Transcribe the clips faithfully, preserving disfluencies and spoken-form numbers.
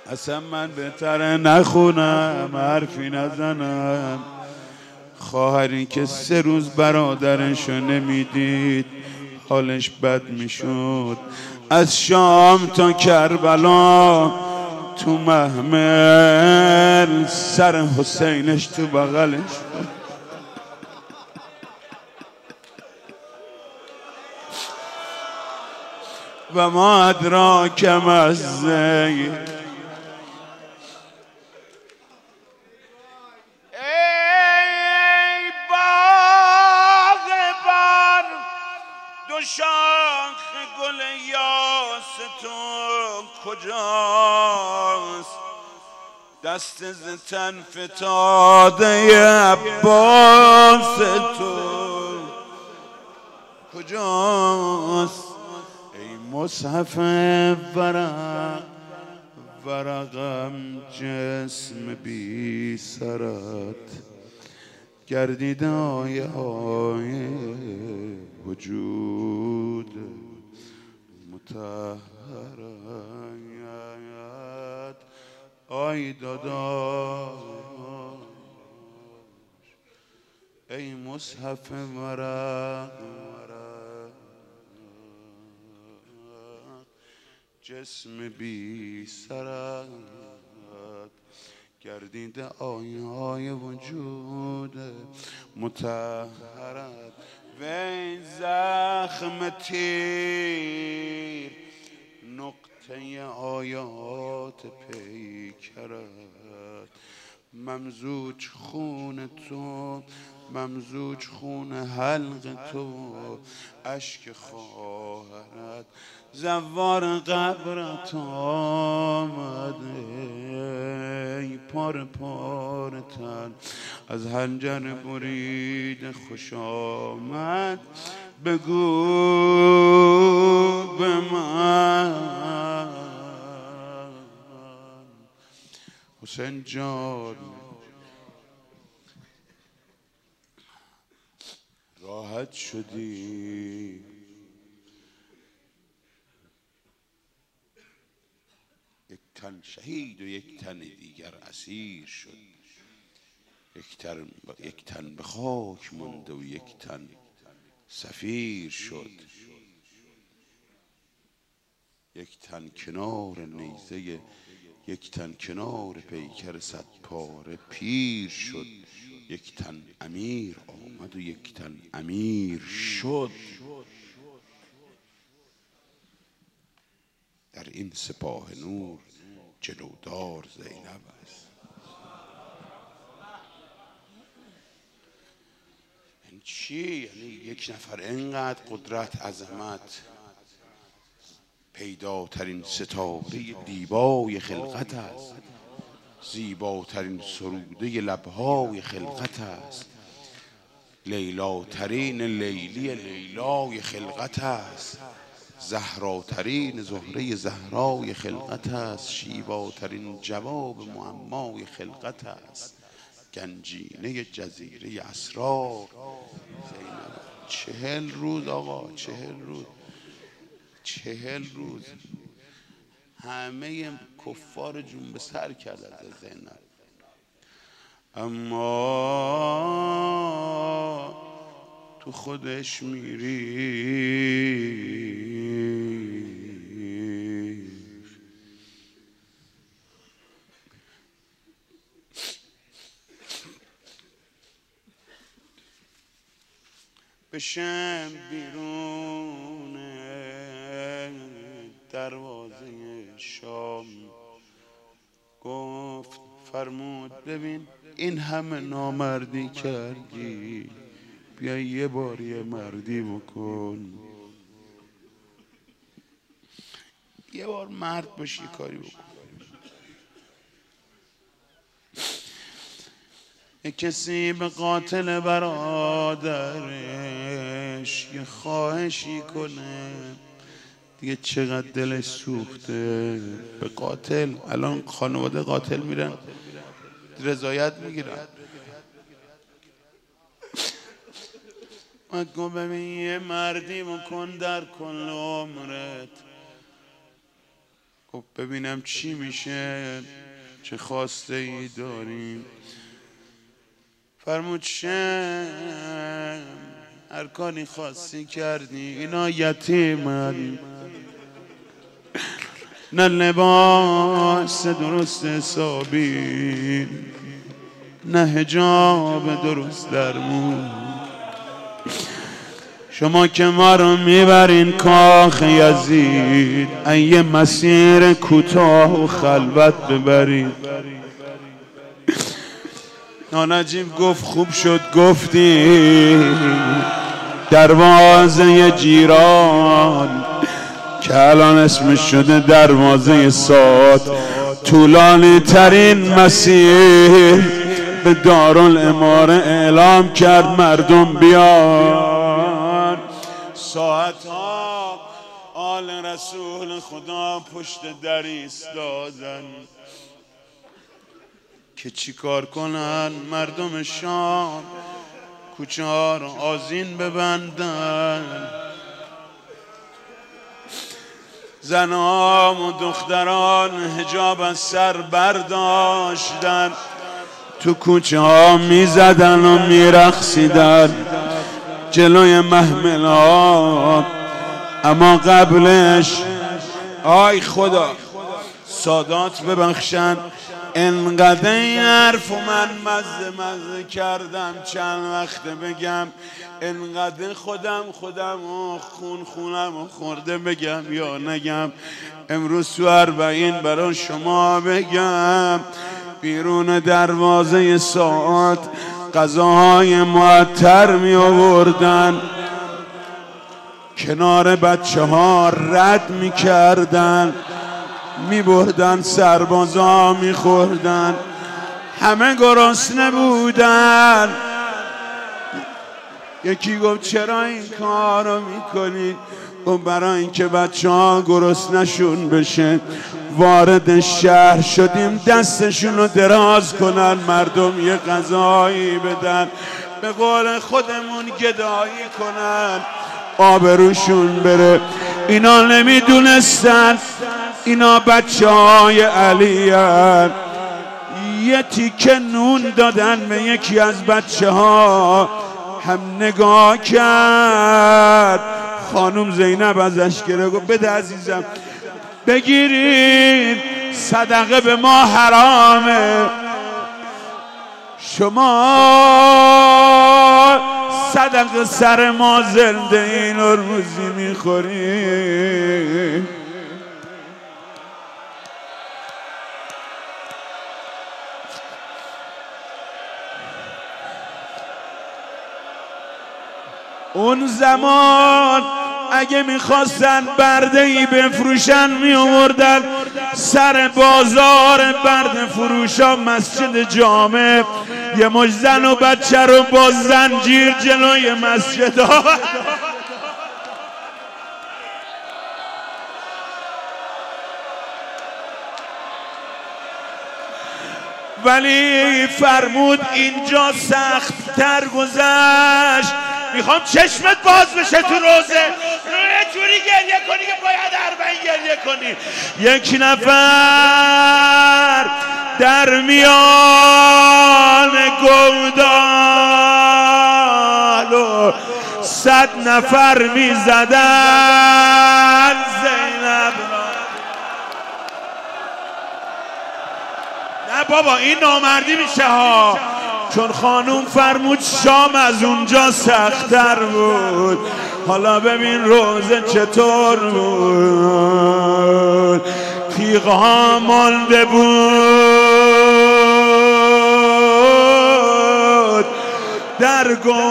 اصلا من بهتره نخونم حرفی نزنم. خواهری که سه روز برادرشو نمیدید حالش بد میشد. از شام تا کربلا تو محمل سر حسینش تو بغلش و ما ادراک ما الزی. ای باغبان دو شاخ گل یاس تو کجاست؟ دست ز تن فتاده عباس تو کجاست؟ ای مصحف ورق ورقم جسم بی سرت گردیده آیه آیه وجود مطهرت. آی داداش ای مصحف ورق جسم بی سرت گردیده آیه های وجود مطهرت. وی زخم تیر نقطه آیات پیکرت ممزوج خون تو ممزوج خون حلق تو اشک خواهرت. زوار قبرت آمده پار پار تن از حنجر برید خوش آمد. بگو به من حسین جان راحت شدی؟ یک تن شهید و یک تن دیگر اسیر شد. یک تن یک تن به خاک مانده و یک تن سفیر شد. یک تن کنار نیزه یک تن کنار پیکر صد پاره پیر شد. یک تن امیر آمد و یک تن امیر شد. در این سپاه نور جلودار زینب است. این چی؟ یعنی یک نفر اینقدر قدرت عظمت پیداترین ستاره دیبای خلقت است. زیباترین سروده لبهای خلقت است. لیلاترین لیلی لیلای خلقت است. زهراترین زهره زهرای خلقت است. شیواترین جواب معمای خلقت است. گنجینه جزیره اسرار زینب. چهل روز آقا چهل روز چهل روز همه کفار جون به سر کردن از زینب. اما تو خودش میری بشم بیرون دروازه شام. گفت فرمود ببین این همه نامردی کردی بیا یه بار یه مردی بکن. یه بار مرد باشی یه کاری بکن. کسی به قاتل برادرش یه خواهشی کنه دیگه چقدر دلش سوخته به قاتل. الان خانواده قاتل میرن رضایت میگیرن. گفت ببین یه مردی بکن در کل عمرت خب ببینم چی میشه، چه خواسته ای داریم. فرمود شم هر کاری خواستی کردی، اینا یتیمن، نه لباس درست حسابی، نه حجاب درست درمون. شما که ما رو میبرین کاخ یزید، ای مسیر کوتاه و خلوت ببرید. نانجیب گفت خوب شد گفتی دروازه جیران، که الان اسمش شده دروازه ساد. طولانی ترین مسیر به دارالاماره اعلام کرد مردم بیان. ساعت ها آل رسول خدا پشت در ایستادن که چی کار کنن. مردم شام کوچه ها رو آذین ببندن، زنان و دختران حجاب از سر برداشتن، تو کوچه ها می زدن و می رقصیدن جلوی محملات. اما قبلش آی خدا سادات ببخشن، انقدر این حرف من مزه مزه کردم چند وقته بگم، انقدر خودم خودم و خون خونم و خورده بگم یا نگم. امروز تو اربعین برای شما بگم، بیرون دروازه ساعت غذاهای معطر می آوردن، کنار بچه ها رد می کردن، می بردن سربازا می خوردن، همه گرسنه بودن. یکی گفت چرا این کار رو می کنید؟ و برای اینکه بچه ها گرسنشون بشه وارد شهر شدیم دستشون رو دراز کنن مردم یه غذایی بدن، به قول خودمون گدایی کنن، آبروشون بره. اینا نمیدونستن اینا بچه های علی هن. یه تیکه نون دادن به یکی از بچه ها، هم نگاه کرد. خانم زینب ازش گره گفت بده عزیزم بگیرید، صدقه به ما حرامه، شما صدقه سر ما زنده این روزی میخوری. اون زمان اگه میخواستن برده ای بفروشن میآوردن سر بازار برده فروشا مسجد جامع، یه مش زن و بچه رو با زنجیر جلوی مسجد ها. ولی فرمود اینجا سخت تر گذشت. میخوام چشمت باز بشه تو روزه، یه جوری گریه کنی که باید اربعین گریه کنی. یک نفر در میان گودال و صد نفر میزدن زینب. نه بابا این نامردی میشه ها، چون خانوم فرمود شام از اونجا سخت‌تر بود. حالا ببین روزه چطور بود، تیغ‌ها مانده بود در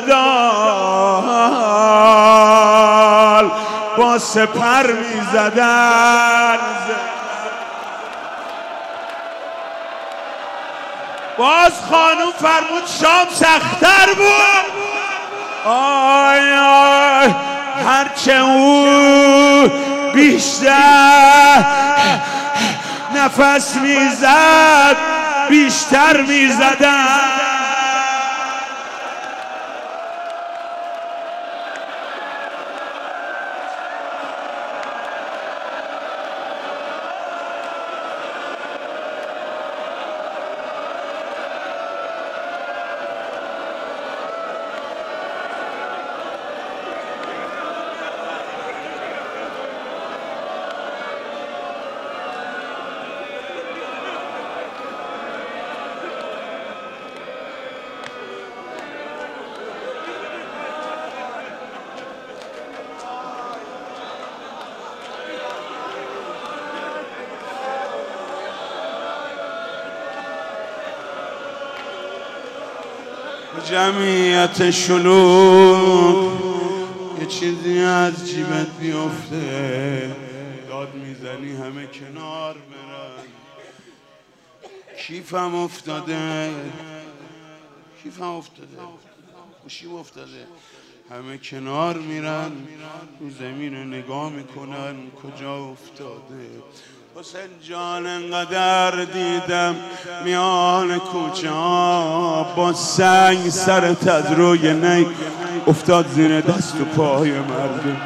گودال، با سپر می‌زدن. باز خانوم فرمود شام سخت‌تر بود. آی آی هرچه او بیشتر نفس میزد بیشتر میزدن. جمعیت شلوغ یه چیزی از جیبت بیفته داد میزنی همه کنار برن. کیفم افتاده کیفم افتاده گوشیم افتاده همه کنار میرن رو زمین رو نگاه میکنن کجا افتاده. حسین جان انقدر دیدم میان کوچه ها با سنگ سرت از روی نی افتاد زیر دست و پای مردم.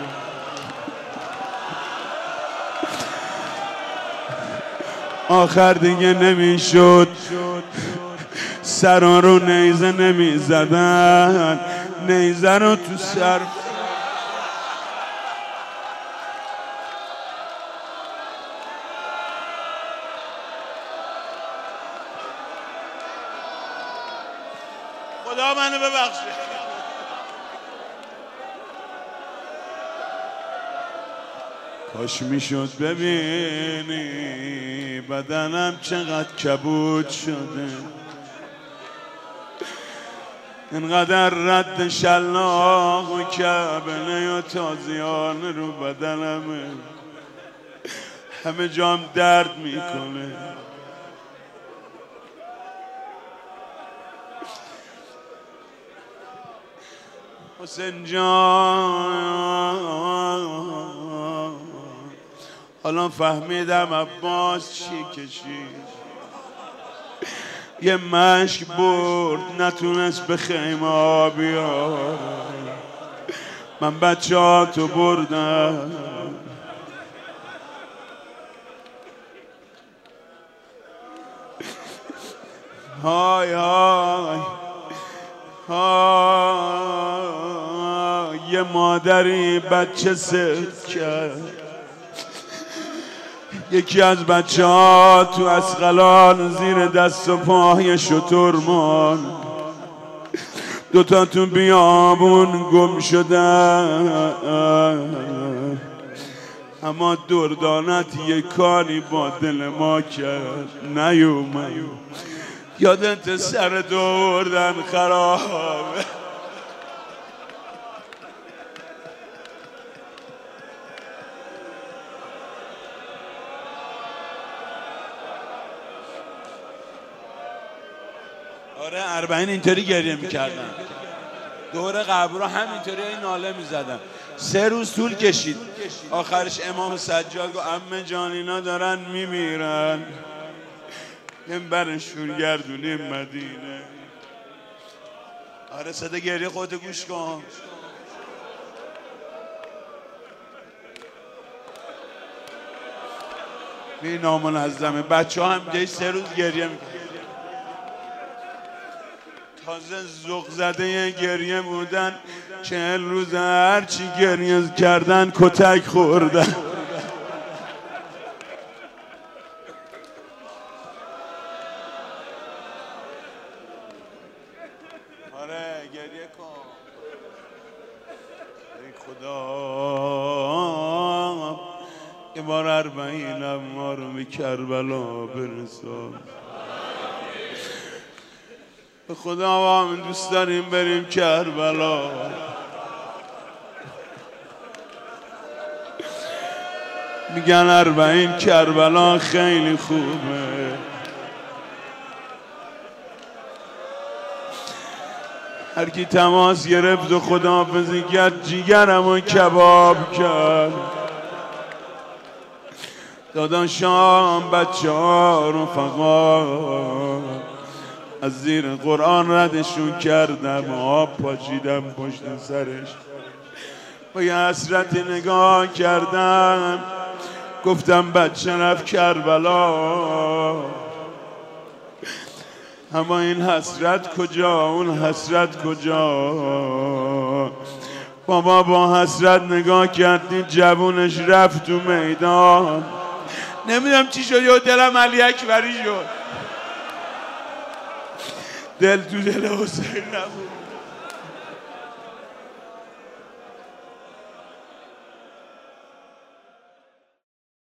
آخر دیگه نمیشد سر رو نیزه نمی زدن نیزه رو تو سر خدا منو ببخشه. کاش میشد ببینی بدنم چقدر کبود شده اینقدر رد شلاق و کبنه و تازیان رو بدنمه همه جام درد میکنه. حسین جان حالا فهمیدم عباس چی کشید یه مشک برد نتونست به خیمه بیاد من بچه ها تو بردم های های های یه مادری بچه سفت کرد یکی از بچه ها تو اسقلان زیر دست و پای شتر مان دوتا تو بیابون گم شدن اما دردانت یک کاری با دل ما کرد نیومد یادت سر دوردن خرابه آره اربعین اینطوری گریه میکردن دور قبر رو همینطوری این ناله میزدن سه روز طول کشید آخرش امام سجاد گفت عمه جان اینا دارن میمیرن این برشون گردونیم مدینه. آره صدا گریه خودت گوش کن. بی نامنظمه بچه ها هم دیگه سه روز گریه میکنن تازه زغ زده گریه بودن چهل روز هرچی گریه کردن کتک خوردن. آره گریه کن ای خدا یه بار اربعینم ما رو به کربلا برسان. به خدا من دوست داریم بریم کربلا میگن اربعین کربلا خیلی خوبه هر کی تماس گرفت و خداحافظی کرد جیگرمو کباب کرد داداشام بچه ها رفقا از زیر قرآن ردشون کردم آب پاچیدم پشت سرش با یه حسرت نگاه کردم گفتم بچه رفت کربلا اما این حسرت کجا اون حسرت کجا. بابا با حسرت نگاه کردی جوونش رفت تو میدان نمیدونم چی شد یا دلم علی اکبری شد دل تو دل حسین نبود.